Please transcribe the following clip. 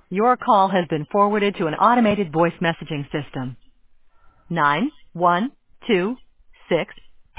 Your call has been forwarded to an automated voice messaging system. 9126